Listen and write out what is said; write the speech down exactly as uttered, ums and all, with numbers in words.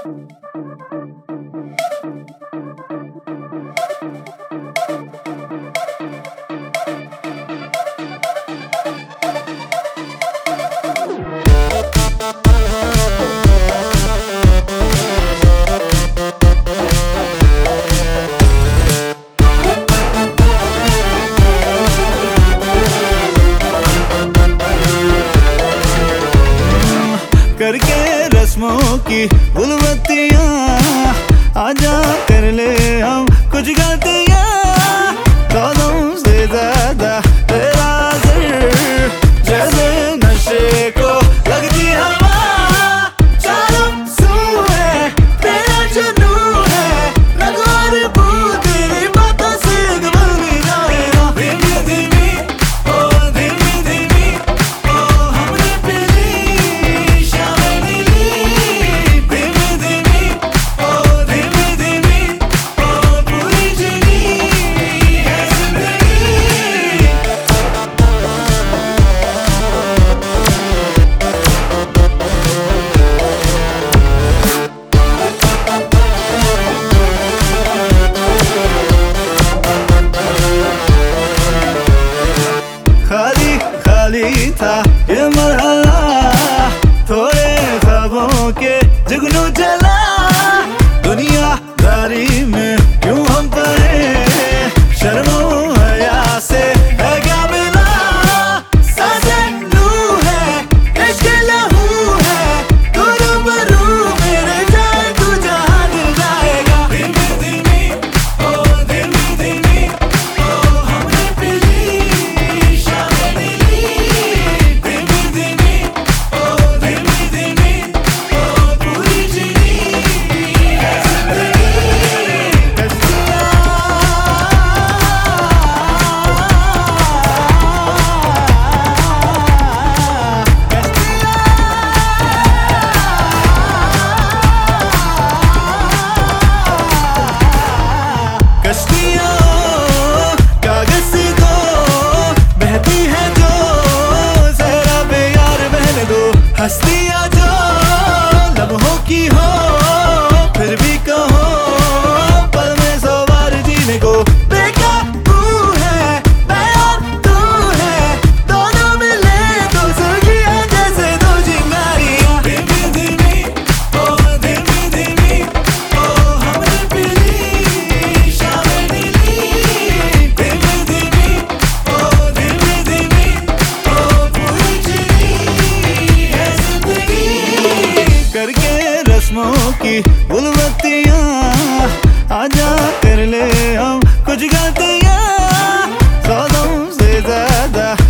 करके रस्मों की गुलबत्तियाँ आजा कर ले हम कुछ गलतियाँ। कदम से ज्यादा तेरा असर जैसे नशे को लगती हवा। चारों सू है तेरा जुनून है, लगवार बू तेरी बातों से बन जाएगा। धीमी धीमी ओ धीमी धीमी ओ हमने पीली शामें नीली। धीमी धीमी ओ धीमी धीमी ओ पूरी जीनी है जिंदगी। खाली खाली था ये मरहला, थोड़े ख्वाबों के जुगनू जला। दुनियादारी में क्यों हम पड़े, शर्मो हया से है क्या मिला। सांसें लू है इश्क लहू है, तू रूबरू मेरे जाए तू जहाँ दिल जाएगा। धीमी धीमी ओ धीमी धीमी ओ हमने पीली शामें नीली। धीमी धीमी ओ धीमी धीमी ओ पूरी जीनी है जिंदगी। कश्तियाँ कागज सी दो बहती है जो, जरा पे यार बहने दो। हस्तियाँ जो लम्हों की हो फिर भी कहो, पल में सौ बार जीने को। बेकाबू है मैं और तू है, दोनों मिले तो सुर्खियाँ जैसे दो चिंगारियाँ। धीमी धीमी ओ धीमी धीमी ओ हमने पीली शामें नीली। धीमी धीमी ओ धीमी धीमी ओ पूरी जीनी है जिंदगी। करके रस्मों की गुलबत्तियाँ आजा कर ले हम कुछ गलतियाँ। कदम से ज्यादा